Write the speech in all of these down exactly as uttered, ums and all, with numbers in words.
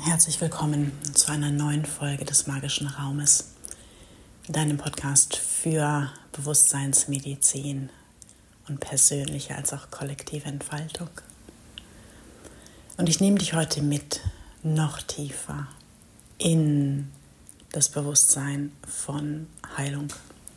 Herzlich willkommen zu einer neuen Folge des Magischen Raumes, deinem Podcast für Bewusstseinsmedizin und persönliche als auch kollektive Entfaltung. Und ich nehme dich heute mit noch tiefer in das Bewusstsein von Heilung.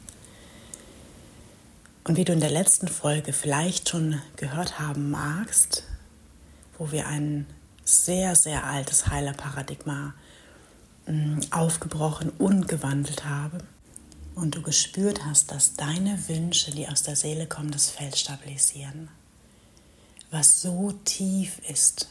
Und wie du in der letzten Folge vielleicht schon gehört haben magst, wo wir ein sehr, sehr altes Heilerparadigma mh, aufgebrochen und gewandelt haben und du gespürt hast, dass deine Wünsche, die aus der Seele kommen, das Feld stabilisieren, was so tief ist.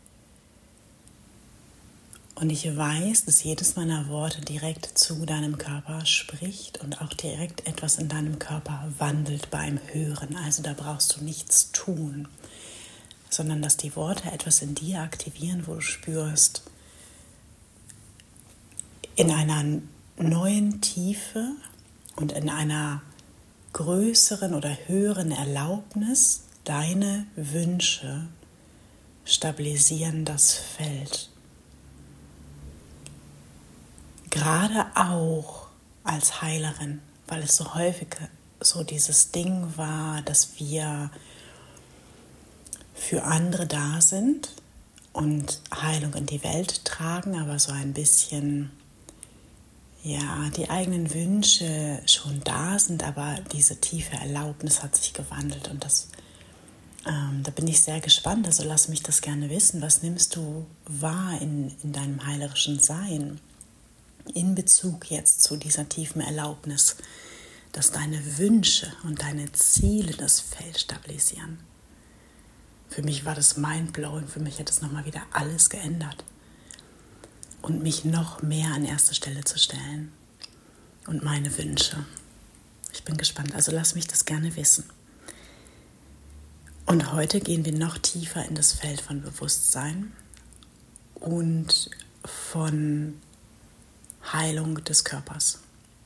Und ich weiß, dass jedes meiner Worte direkt zu deinem Körper spricht und auch direkt etwas in deinem Körper wandelt beim Hören. Also da brauchst du nichts tun, sondern dass die Worte etwas in dir aktivieren, wo du spürst, in einer neuen Tiefe und in einer größeren oder höheren Erlaubnis, deine Wünsche stabilisieren das Feld. Gerade auch als Heilerin, weil es so häufig so dieses Ding war, dass wir für andere da sind und Heilung in die Welt tragen, aber so ein bisschen, ja, die eigenen Wünsche schon da sind, aber diese tiefe Erlaubnis hat sich gewandelt und das, ähm, da bin ich sehr gespannt, also lass mich das gerne wissen, was nimmst du wahr in, in deinem heilerischen Sein in Bezug jetzt zu dieser tiefen Erlaubnis, dass deine Wünsche und deine Ziele das Feld stabilisieren. Für mich war das mindblowing, für mich hat es nochmal wieder alles geändert. Und mich noch mehr an erste Stelle zu stellen. Und meine Wünsche. Ich bin gespannt, also lass mich das gerne wissen. Und heute gehen wir noch tiefer in das Feld von Bewusstsein und von Heilung des Körpers.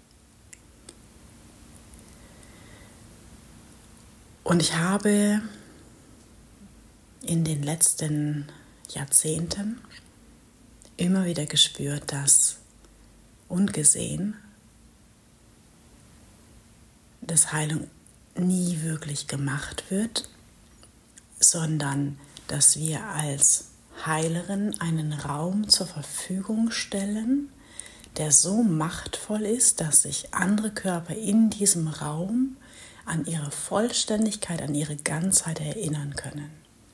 Und ich habe in den letzten Jahrzehnten immer wieder gespürt, dass und gesehen, dass Heilung nie wirklich gemacht wird, sondern dass wir als Heilerin einen Raum zur Verfügung stellen, der so machtvoll ist, dass sich andere Körper in diesem Raum an ihre Vollständigkeit, an ihre Ganzheit erinnern können.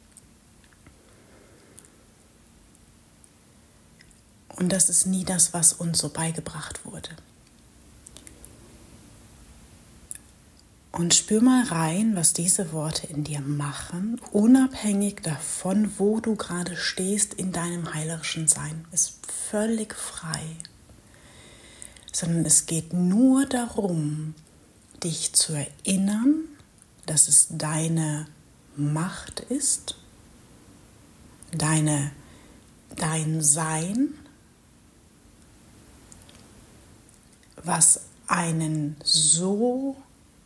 Und das ist nie das, was uns so beigebracht wurde. Und spür mal rein, was diese Worte in dir machen, unabhängig davon, wo du gerade stehst in deinem heilerischen Sein. Ist völlig frei. Sondern es geht nur darum, dich zu erinnern, dass es deine Macht ist, deine, dein Sein, was einen so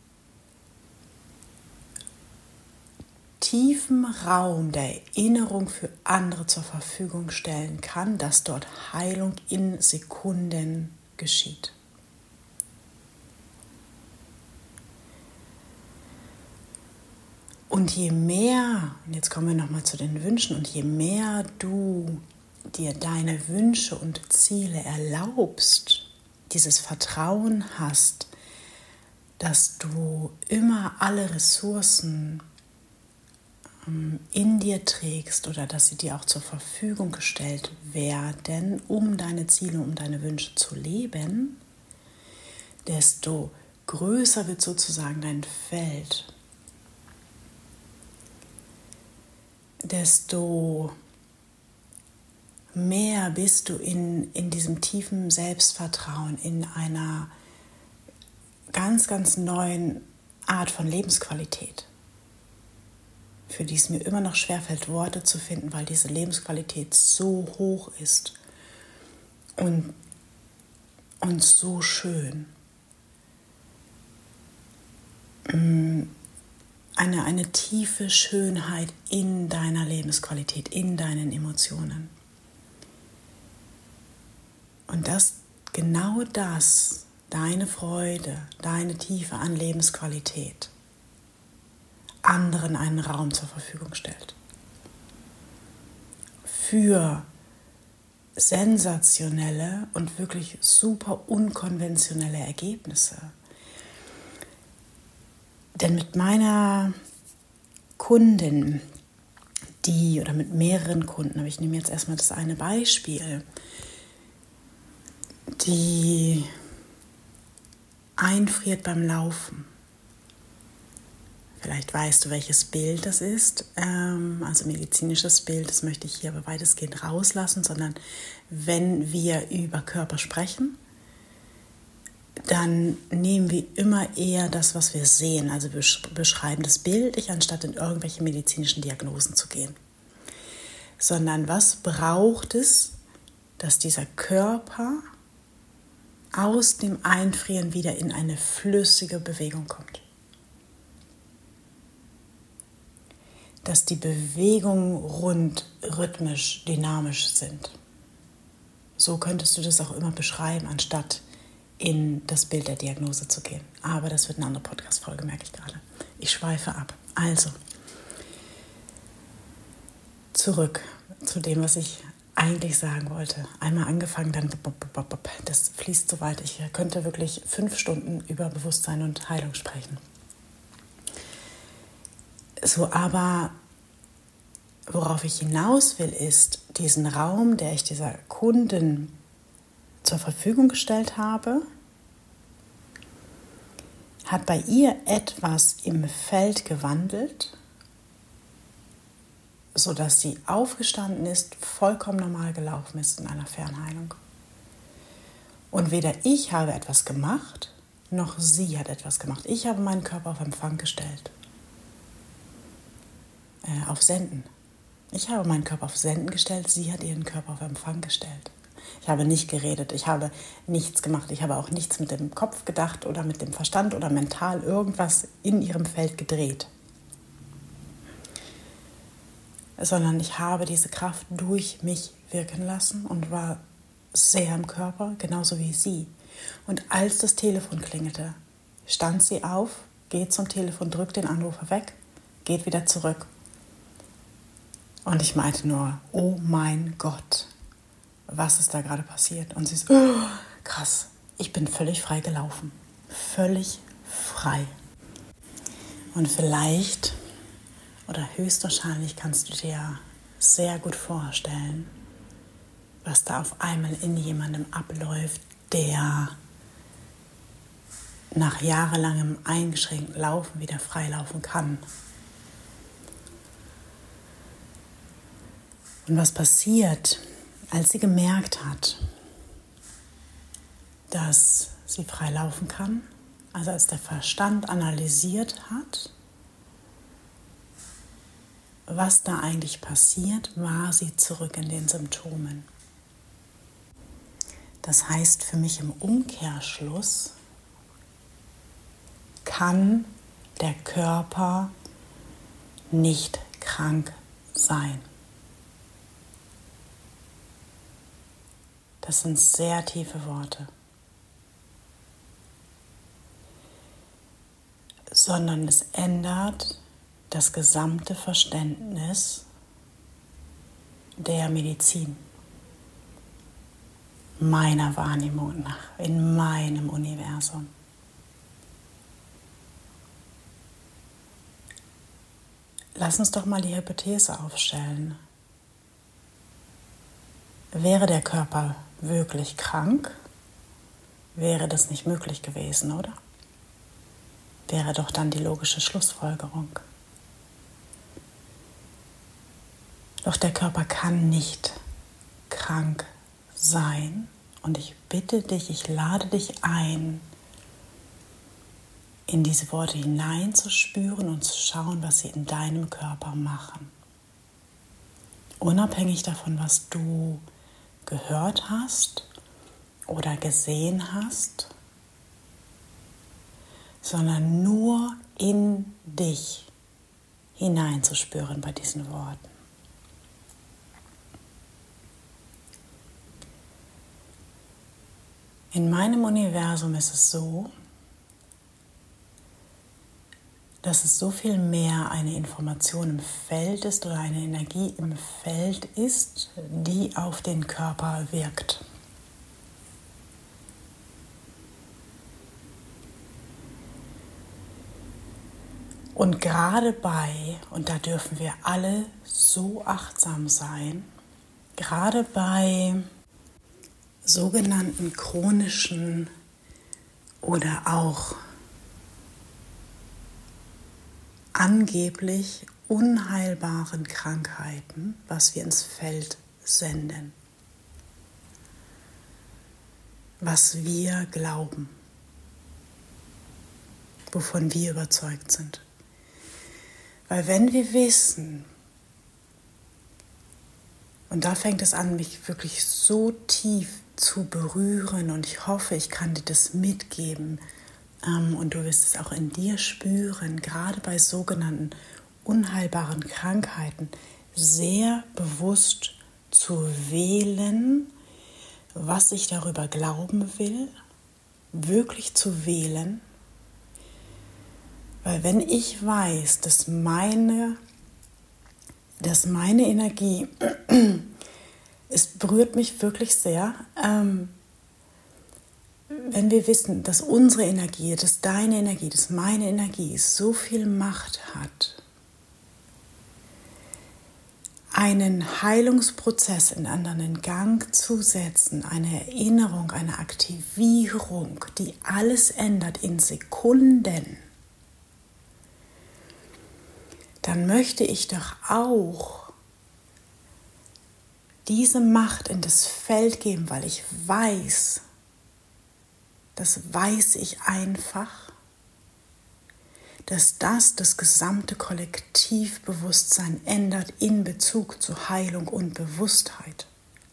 tiefen Raum der Erinnerung für andere zur Verfügung stellen kann, dass dort Heilung in Sekunden geschieht. Und je mehr, und jetzt kommen wir nochmal zu den Wünschen, und je mehr du dir deine Wünsche und Ziele erlaubst, dieses Vertrauen hast, dass du immer alle Ressourcen in dir trägst oder dass sie dir auch zur Verfügung gestellt werden, um deine Ziele, um deine Wünsche zu leben, desto größer wird sozusagen dein Feld, desto mehr bist du in, in diesem tiefen Selbstvertrauen, in einer ganz, ganz neuen Art von Lebensqualität, für die es mir immer noch schwerfällt, Worte zu finden, weil diese Lebensqualität so hoch ist und, und so schön. Eine, eine tiefe Schönheit in deiner Lebensqualität, in deinen Emotionen. Und dass genau das, deine Freude, deine Tiefe an Lebensqualität, anderen einen Raum zur Verfügung stellt. Für sensationelle und wirklich super unkonventionelle Ergebnisse. Denn mit meiner Kundin, die, oder mit mehreren Kunden, aber ich nehme jetzt erstmal das eine Beispiel, die einfriert beim Laufen. Vielleicht weißt du, welches Bild das ist, ähm, also medizinisches Bild, das möchte ich hier aber weitestgehend rauslassen, sondern wenn wir über Körper sprechen, dann nehmen wir immer eher das, was wir sehen, also wir beschreiben das bildlich, anstatt in irgendwelche medizinischen Diagnosen zu gehen. Sondern was braucht es, dass dieser Körper aus dem Einfrieren wieder in eine flüssige Bewegung kommt. Dass die Bewegungen rund rhythmisch, dynamisch sind. So könntest du das auch immer beschreiben, anstatt in das Bild der Diagnose zu gehen. Aber das wird eine andere Podcast-Folge, merke ich gerade. Ich schweife ab. Also, zurück zu dem, was ich eigentlich sagen wollte. Einmal angefangen, dann das fließt so weit. Ich könnte wirklich fünf Stunden über Bewusstsein und Heilung sprechen. So, aber worauf ich hinaus will, ist diesen Raum, der ich dieser Kundin zur Verfügung gestellt habe, hat bei ihr etwas im Feld gewandelt, sodass sie aufgestanden ist, vollkommen normal gelaufen ist in einer Fernheilung. Und weder ich habe etwas gemacht, noch sie hat etwas gemacht. Ich habe meinen Körper auf Empfang gestellt. Äh, auf Senden. Ich habe meinen Körper auf Senden gestellt, sie hat ihren Körper auf Empfang gestellt. Ich habe nicht geredet, ich habe nichts gemacht, ich habe auch nichts mit dem Kopf gedacht oder mit dem Verstand oder mental irgendwas in ihrem Feld gedreht. Sondern ich habe diese Kraft durch mich wirken lassen und war sehr im Körper, genauso wie sie. Und als das Telefon klingelte, stand sie auf, geht zum Telefon, drückt den Anrufer weg, geht wieder zurück. Und ich meinte nur, oh mein Gott, was ist da gerade passiert? Und sie so, oh, krass, ich bin völlig frei gelaufen. Völlig frei. Und vielleicht oder höchstwahrscheinlich kannst du dir sehr gut vorstellen, was da auf einmal in jemandem abläuft, der nach jahrelangem eingeschränkten Laufen wieder frei laufen kann. Und was passiert, als sie gemerkt hat, dass sie frei laufen kann, also als der Verstand analysiert hat, was da eigentlich passiert, war sie zurück in den Symptomen. Das heißt für mich im Umkehrschluss, kann der Körper nicht krank sein. Das sind sehr tiefe Worte. Sondern es ändert das gesamte Verständnis der Medizin, meiner Wahrnehmung nach, in meinem Universum. Lass uns doch mal die Hypothese aufstellen. Wäre der Körper wirklich krank, wäre das nicht möglich gewesen, oder? Wäre doch dann die logische Schlussfolgerung. Doch der Körper kann nicht krank sein. Und ich bitte dich, ich lade dich ein, in diese Worte hineinzuspüren und zu schauen, was sie in deinem Körper machen. Unabhängig davon, was du gehört hast oder gesehen hast, sondern nur in dich hineinzuspüren bei diesen Worten. In meinem Universum ist es so, dass es so viel mehr eine Information im Feld ist oder eine Energie im Feld ist, die auf den Körper wirkt. Und gerade bei, und da dürfen wir alle so achtsam sein, gerade bei sogenannten chronischen oder auch angeblich unheilbaren Krankheiten, was wir ins Feld senden, was wir glauben, wovon wir überzeugt sind. Weil wenn wir wissen, und da fängt es an, mich wirklich so tief zu berühren, und ich hoffe, ich kann dir das mitgeben, und du wirst es auch in dir spüren, gerade bei sogenannten unheilbaren Krankheiten, sehr bewusst zu wählen, was ich darüber glauben will, wirklich zu wählen. Weil wenn ich weiß, dass meine, dass meine Energie, es berührt mich wirklich sehr, ähm, wenn wir wissen, dass unsere Energie, dass deine Energie, dass meine Energie so viel Macht hat, einen Heilungsprozess in anderen in Gang zu setzen, eine Erinnerung, eine Aktivierung, die alles ändert in Sekunden, dann möchte ich doch auch diese Macht in das Feld geben, weil ich weiß, das weiß ich einfach, dass das das gesamte Kollektivbewusstsein ändert in Bezug zu Heilung und Bewusstheit.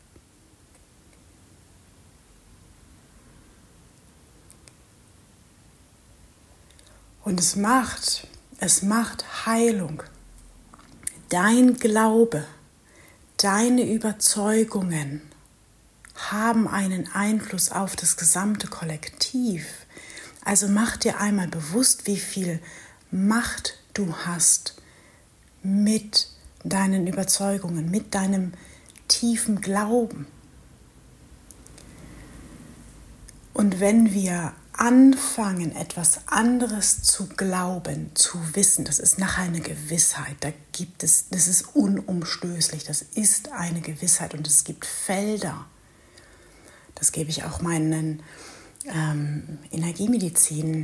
Und es macht, es macht Heilung. Dein Glaube, deine Überzeugungen haben einen Einfluss auf das gesamte Kollektiv. Also mach dir einmal bewusst, wie viel Macht du hast mit deinen Überzeugungen, mit deinem tiefen Glauben. Und wenn wir anfangen, etwas anderes zu glauben, zu wissen, das ist nachher eine Gewissheit, da gibt es, das ist unumstößlich, das ist eine Gewissheit und es gibt Felder. Das gebe ich auch meinen ähm, Energiemedizin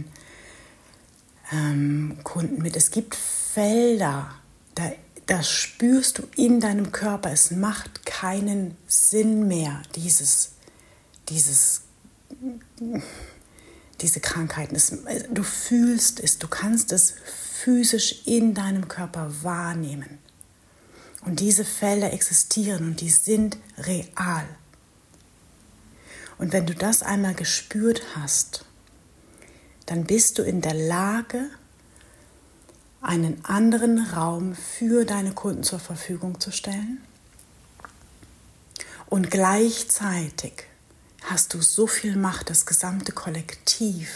ähm, Kunden mit. Es gibt Felder, da, da spürst du in deinem Körper, es macht keinen Sinn mehr, dieses, dieses, diese Krankheiten. Es, du fühlst es, du kannst es physisch in deinem Körper wahrnehmen. Und diese Felder existieren und die sind real. Und wenn du das einmal gespürt hast, dann bist du in der Lage, einen anderen Raum für deine Kunden zur Verfügung zu stellen. Und gleichzeitig hast du so viel Macht, das gesamte Kollektiv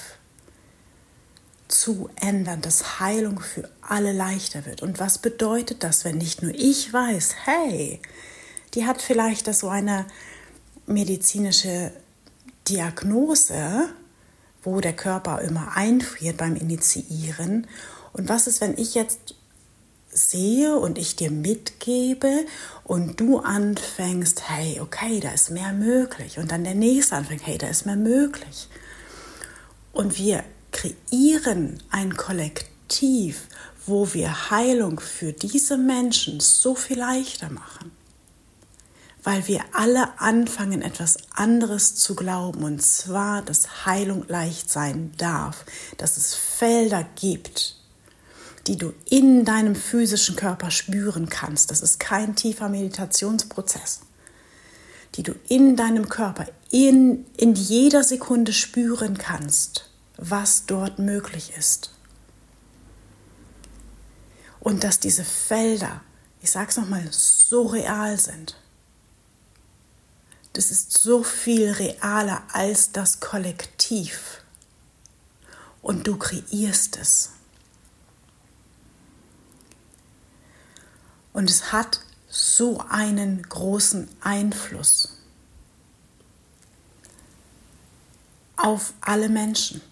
zu ändern, dass Heilung für alle leichter wird. Und was bedeutet das, wenn nicht nur ich weiß, hey, die hat vielleicht das so eine medizinische Diagnose, wo der Körper immer einfriert beim Initiieren. Und was ist, wenn ich jetzt sehe und ich dir mitgebe und du anfängst, hey, okay, da ist mehr möglich. Und dann der Nächste anfängt, hey, da ist mehr möglich. Und wir kreieren ein Kollektiv, wo wir Heilung für diese Menschen so viel leichter machen. Weil wir alle anfangen, etwas anderes zu glauben, und zwar, dass Heilung leicht sein darf, dass es Felder gibt, die du in deinem physischen Körper spüren kannst. Das ist kein tiefer Meditationsprozess, die du in deinem Körper in, in jeder Sekunde spüren kannst, was dort möglich ist. Und dass diese Felder, ich sage es nochmal, so real sind, das ist so viel realer als das Kollektiv. Und du kreierst es. Und es hat so einen großen Einfluss auf alle Menschen,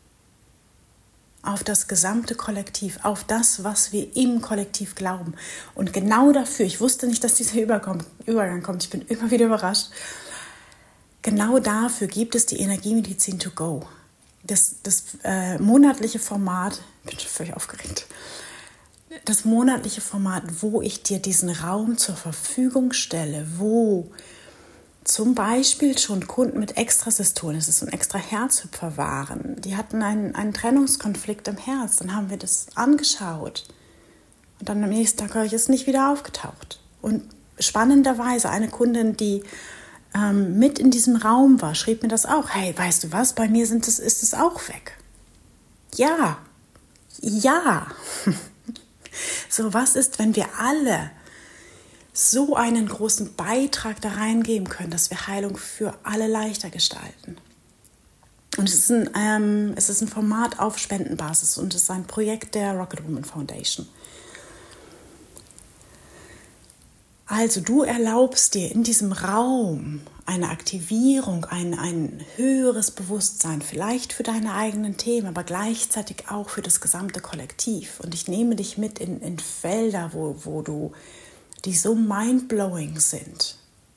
auf das gesamte Kollektiv, auf das, was wir im Kollektiv glauben. Und genau dafür, ich wusste nicht, dass dieser Übergang kommt, ich bin immer wieder überrascht, genau dafür gibt es die Energiemedizin to go. Das, das äh, monatliche Format, ich bin schon völlig aufgeregt, das monatliche Format, wo ich dir diesen Raum zur Verfügung stelle, wo zum Beispiel schon Kunden mit Extrasystolen, das ist so ein extra Herzhüpfer waren, die hatten einen, einen Trennungskonflikt im Herz, dann haben wir das angeschaut und dann am nächsten Tag höre ich, es nicht wieder aufgetaucht. Und spannenderweise eine Kundin, die ähm, mit in diesem Raum war, schrieb mir das auch, hey, weißt du was, bei mir sind das, ist es auch weg. Ja, ja. So, was ist, wenn wir alle so einen großen Beitrag da reingeben können, dass wir Heilung für alle leichter gestalten? Und es ist ein, ähm, es ist ein Format auf Spendenbasis und es ist ein Projekt der Rocket Woman Foundation. Also du erlaubst dir in diesem Raum eine Aktivierung, ein, ein höheres Bewusstsein, vielleicht für deine eigenen Themen, aber gleichzeitig auch für das gesamte Kollektiv. Und ich nehme dich mit in, in Felder, wo, wo du, die so mindblowing sind.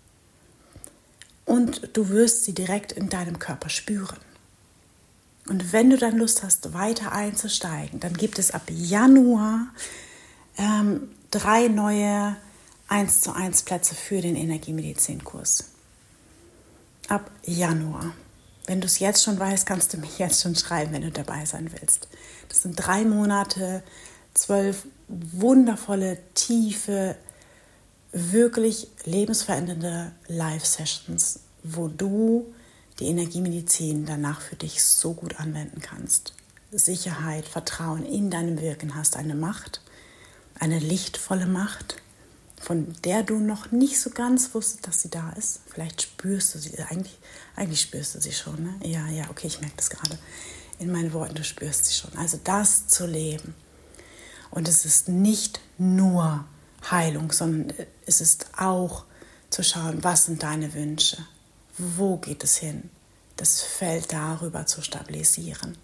Und du wirst sie direkt in deinem Körper spüren. Und wenn du dann Lust hast, weiter einzusteigen, dann gibt es ab Januar ähm, drei neue eins zu eins Plätze für den Energiemedizinkurs. Ab Januar. Wenn du es jetzt schon weißt, kannst du mich jetzt schon schreiben, wenn du dabei sein willst. Das sind drei Monate, zwölf wundervolle, tiefe, wirklich lebensverändernde Live-Sessions, wo du die Energiemedizin danach für dich so gut anwenden kannst. Sicherheit, Vertrauen in deinem Wirken hast, eine Macht, eine lichtvolle Macht, von der du noch nicht so ganz wusstest, dass sie da ist. Vielleicht spürst du sie, eigentlich, eigentlich spürst du sie schon. Ne? Ja, ja, okay, ich merke das gerade in meinen Worten, du spürst sie schon. Also das zu leben. Und es ist nicht nur Heilung, sondern es ist auch zu schauen, was sind deine Wünsche? Wo geht es hin? Das Feld darüber zu stabilisieren.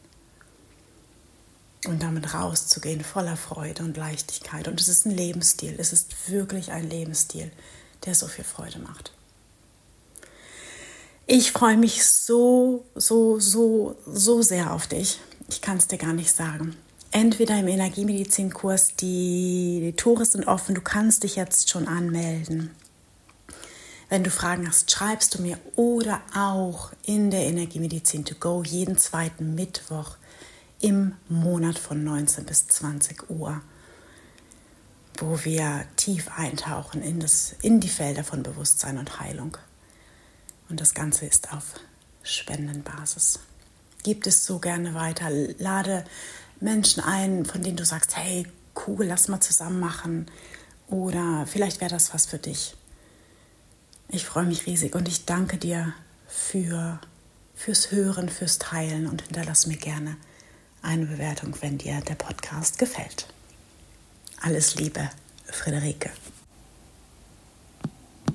Und damit rauszugehen voller Freude und Leichtigkeit. Und es ist ein Lebensstil. Es ist wirklich ein Lebensstil, der so viel Freude macht. Ich freue mich so, so, so, so sehr auf dich. Ich kann es dir gar nicht sagen. Entweder im Energiemedizinkurs, die, die Tore sind offen, du kannst dich jetzt schon anmelden. Wenn du Fragen hast, schreibst du mir. Oder auch in der Energiemedizin to go jeden zweiten Mittwoch im Monat von neunzehn bis zwanzig Uhr, wo wir tief eintauchen in, das, in die Felder von Bewusstsein und Heilung. Und das Ganze ist auf Spendenbasis. Gib es so gerne weiter. Lade Menschen ein, von denen du sagst, hey, cool, lass mal zusammen machen. Oder vielleicht wäre das was für dich. Ich freue mich riesig und ich danke dir für, fürs Hören, fürs Teilen und hinterlass mir gerne eine Bewertung, wenn dir der Podcast gefällt. Alles Liebe, Friederike.